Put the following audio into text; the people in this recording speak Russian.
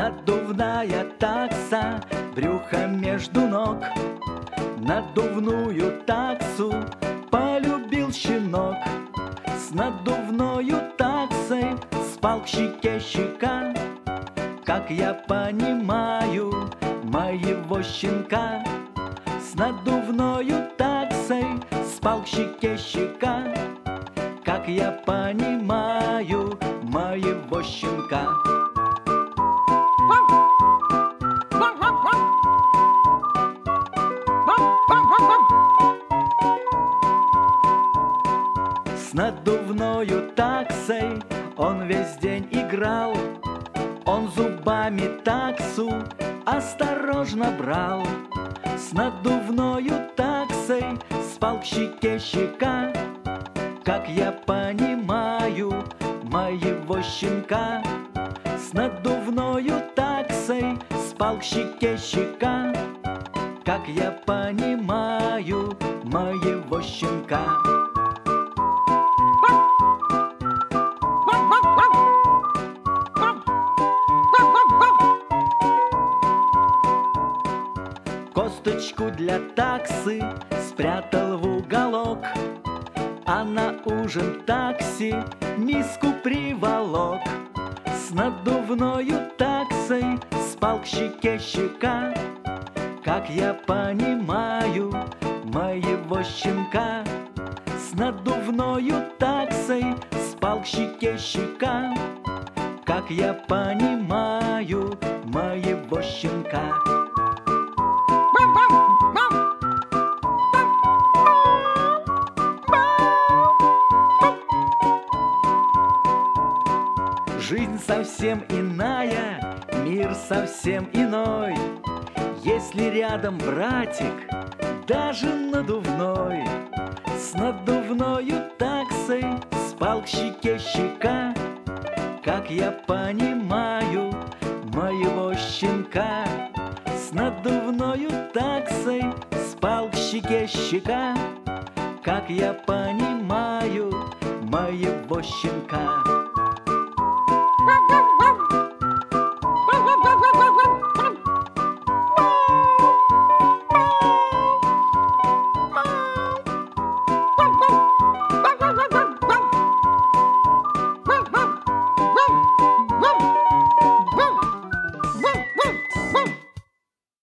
Надувная такса, брюхо между ног. Надувную таксу полюбил щенок. С надувною таксой спал к щеке щека. Как я понимаю моего щенка, с надувною таксой спал к щеке щека. Как я понимаю моего щенка. С надувною таксой он весь день играл. Он зубами таксу осторожно брал. С надувною таксой спал к щеке щека. Как я понимаю моего щенка, с надувною таксой спал к щеке щека. Как я понимаю моего щенка. Косточку для таксы спрятал в уголок, а на ужин такси миску приволок. С надувною таксой спал к щеке щека. Как я понимаю моего щенка, с надувною таксой спал к щеке щека. Как я понимаю моего щенка. Жизнь совсем иная, мир совсем иной. Если рядом братик, даже надувной, с надувною таксой спал к щеке щека. Как я понимаю моего щенка, с надувною таксой спал к щеке щека. Как я понимаю моего щенка.